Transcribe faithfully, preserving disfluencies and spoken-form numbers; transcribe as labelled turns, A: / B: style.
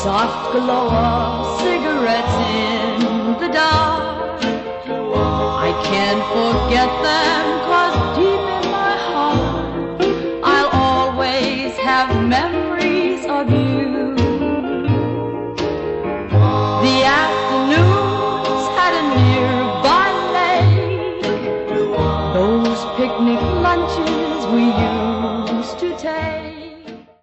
A: soft glow of cigarettes in the dark. I can't forget them, 'cause deep in my heart I'll always have memories of you. The afternoons had a nearby lake, those picnic lunches we used